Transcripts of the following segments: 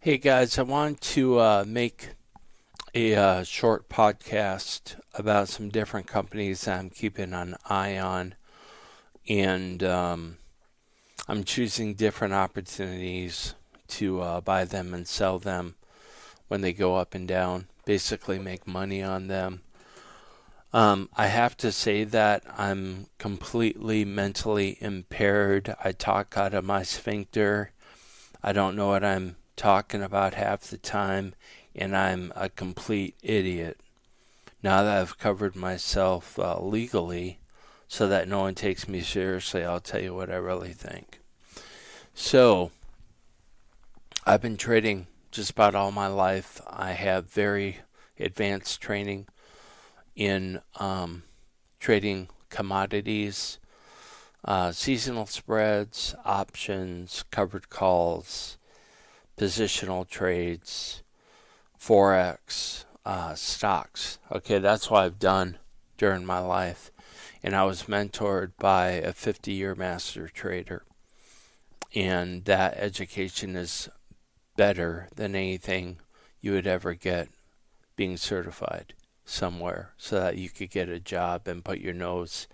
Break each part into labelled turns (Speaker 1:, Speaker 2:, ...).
Speaker 1: Hey guys, I want to make a short podcast about some different companies that I'm keeping an eye on, and I'm choosing different opportunities to buy them and sell them when they go up and down, basically make money on them. I have to say that I'm completely mentally impaired. I talk out of my sphincter. I don't know what I'm talking about half the time, and I'm a complete idiot. Now that I've covered myself legally so that no one takes me seriously, I'll tell you what I really think. So, I've been trading just about all my life. I have very advanced training in trading commodities, seasonal spreads, options, covered calls, positional trades, forex, stocks. Okay, that's what I've done during my life. And I was mentored by a 50-year master trader. And that education is better than anything you would ever get being certified somewhere so that you could get a job and put your nose,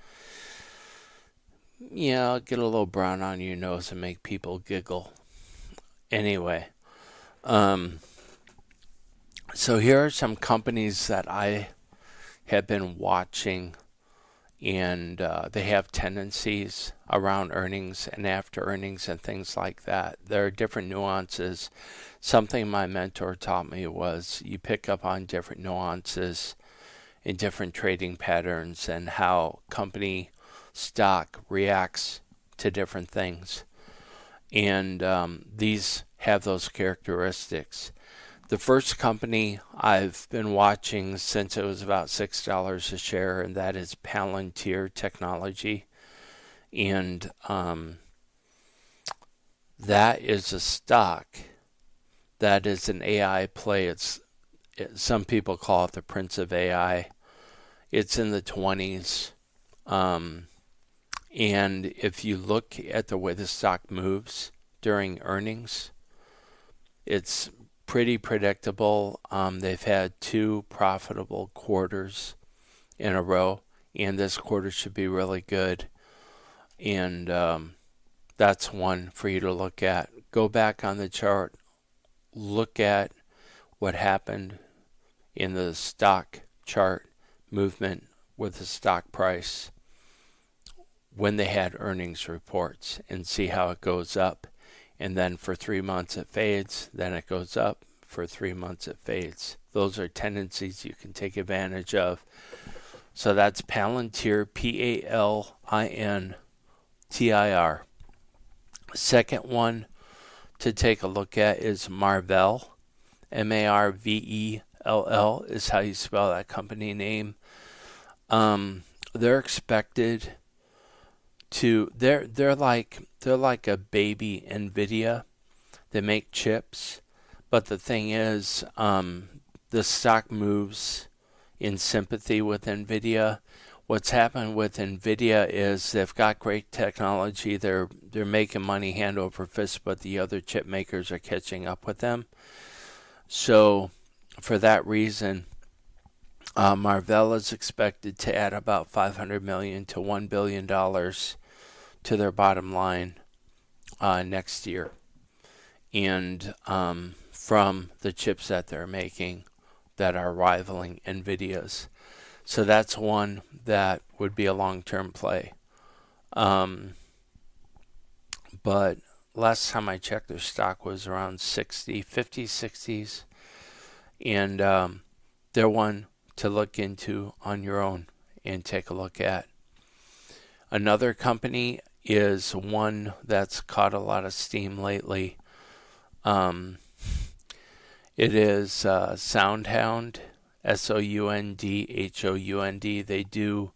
Speaker 1: get a little brown on your nose and make people giggle. Anyway, so here are some companies that I have been watching, and they have tendencies around earnings and after earnings and things like that. There are different nuances. Something my mentor taught me was you pick up on different nuances in different trading patterns and how company stock reacts to different things. And these have those characteristics. The first company I've been watching since it was about $6 a share, and that is Palantir Technology. And that is a stock that is an AI play. Some people call it the Prince of AI. It's in the 20s. And if you look at the way the stock moves during earnings, it's pretty predictable. They've had two profitable quarters in a row, and this quarter should be really good. And that's one for you to look at. Go back on the chart, look at what happened in the stock chart movement with the stock price when they had earnings reports and see how it goes up. And then for 3 months it fades, then it goes up. For 3 months it fades. Those are tendencies you can take advantage of. So that's Palantir, Palintir. Second one to take a look at is Marvell. Marvell is how you spell that company name. They're expected to they're like a baby Nvidia. They make chips, but the thing is, the stock moves in sympathy with Nvidia. What's happened with Nvidia is they've got great technology. They're making money hand over fist, but the other chip makers are catching up with them. So for that reason, Marvell is expected to add about $500 million to $1 billion to their bottom line next year. And from the chips that they're making that are rivaling NVIDIA's. So that's one that would be a long-term play. But last time I checked, their stock was around 60, 50s, 60s. And they're one to look into on your own and take a look at. Another company is one that's caught a lot of steam lately. It is SoundHound, SoundHound. They do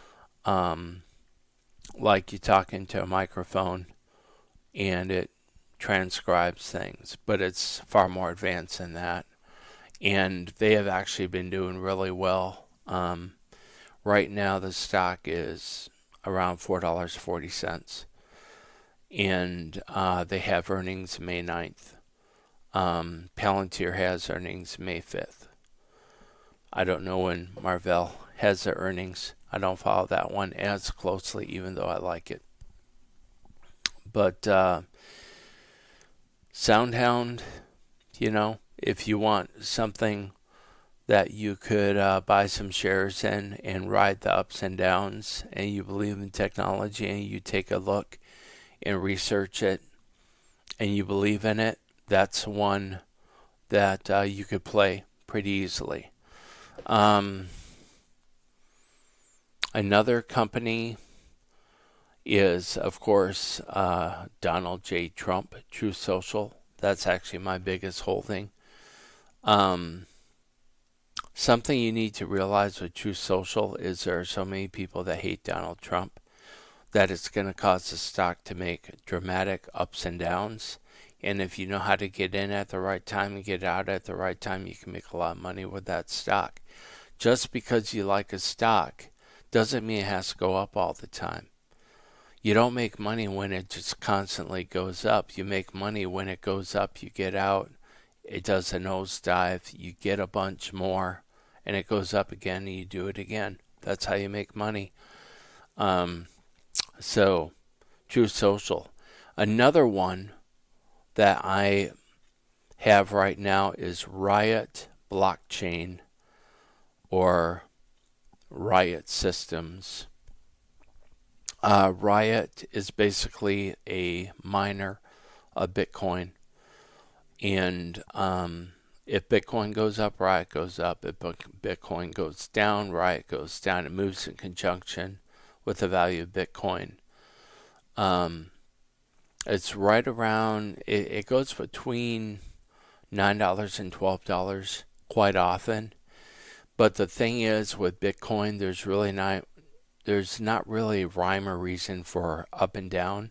Speaker 1: like you talking to a microphone and it transcribes things, but it's far more advanced than that. And they have actually been doing really well. Right now the stock is around $4.40. And they have earnings May 9th. Palantir has earnings May 5th. I don't know when Marvell has their earnings. I don't follow that one as closely, even though I like it. But SoundHound, if you want something that you could buy some shares in and ride the ups and downs, and you believe in technology and you take a look and research it and you believe in it, that's one that you could play pretty easily. Another company is, of course, Donald J. Trump, Truth Social. That's actually my biggest holding. Something you need to realize with Truth Social is there are so many people that hate Donald Trump that it's going to cause the stock to make dramatic ups and downs. And if you know how to get in at the right time and get out at the right time, you can make a lot of money with that stock. Just because you like a stock doesn't mean it has to go up all the time. You don't make money when it just constantly goes up. You make money when it goes up, you get out, it does a nosedive, you get a bunch more, and it goes up again and you do it again. That's how you make money. So, Truth Social. Another one that I have right now is Riot Blockchain or Riot Systems. Riot is basically a miner of Bitcoin. And if Bitcoin goes up, Riot goes up. If Bitcoin goes down, Riot goes down. It moves in conjunction with the value of Bitcoin. It's right around, it goes between $9 and $12 quite often. But the thing is, with Bitcoin, there's not really rhyme or reason for up and down.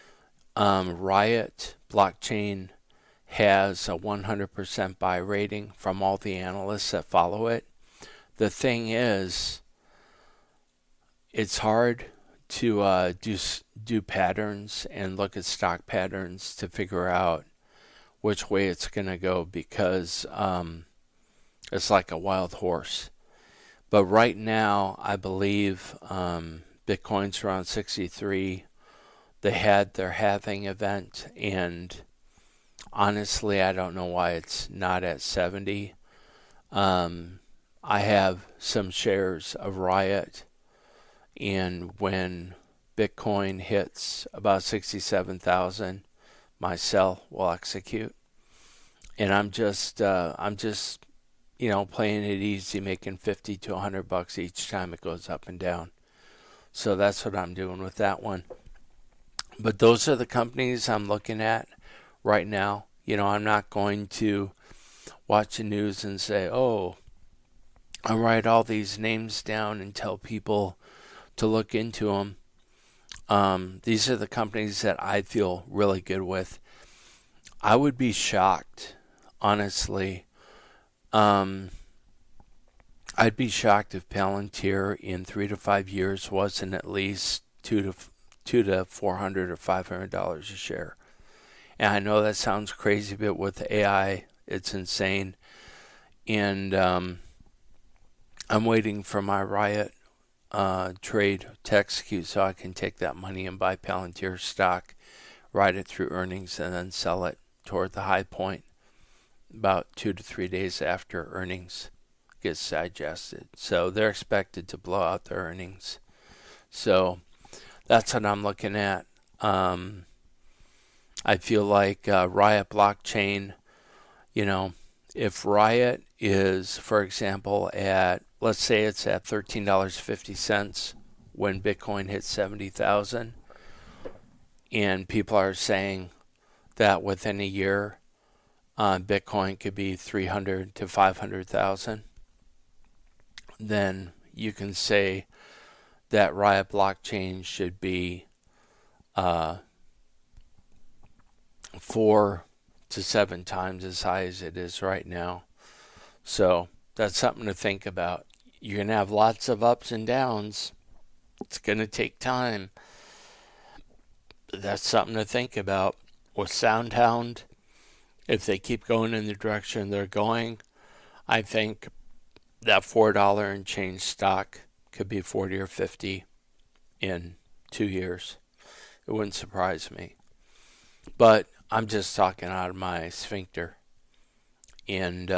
Speaker 1: Riot Blockchain has a 100% buy rating from all the analysts that follow it. The thing is, it's hard to do patterns and look at stock patterns to figure out which way it's going to go because it's like a wild horse. But right now, I believe Bitcoin's around 63. They had their halving event, and honestly, I don't know why it's not at 70. I have some shares of Riot, and when Bitcoin hits about 67,000, my sell will execute. And I'm just playing it easy, making $50 to $100 each time it goes up and down. So that's what I'm doing with that one. But those are the companies I'm looking at right now. I'm not going to watch the news and say, I'll write all these names down and tell people to look into them. These are the companies that I feel really good with. I would be shocked, honestly. I'd be shocked if Palantir in 3 to 5 years wasn't at least $200 to $400 or $500 a share. And I know that sounds crazy, but with AI, it's insane. And I'm waiting for my Riot trade to execute so I can take that money and buy Palantir stock, ride it through earnings, and then sell it toward the high point about 2 to 3 days after earnings gets digested. So they're expected to blow out their earnings. So that's what I'm looking at. I feel like Riot Blockchain, if Riot is, for example, let's say it's at $13.50 when Bitcoin hits 70,000, and people are saying that within a year, Bitcoin could be 300 to 500,000, then you can say that Riot Blockchain should be 4 to 7 times as high as it is right now. So that's something to think about. You're going to have lots of ups and downs. It's going to take time. That's something to think about. With SoundHound, if they keep going in the direction they're going, I think that $4 and change stock could be 40 or 50 in 2 years. It wouldn't surprise me. But I'm just talking out of my sphincter. And,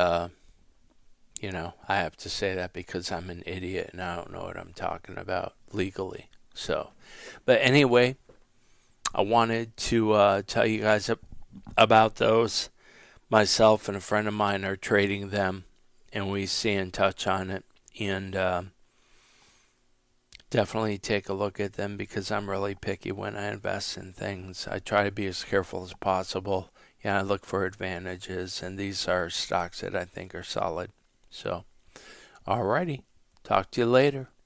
Speaker 1: I have to say that because I'm an idiot and I don't know what I'm talking about legally. So, but anyway, I wanted to tell you guys about those. Myself and a friend of mine are trading them, and we stay in touch on it. And definitely take a look at them because I'm really picky when I invest in things. I try to be as careful as possible. I look for advantages, and these are stocks that I think are solid. So, alrighty. Talk to you later.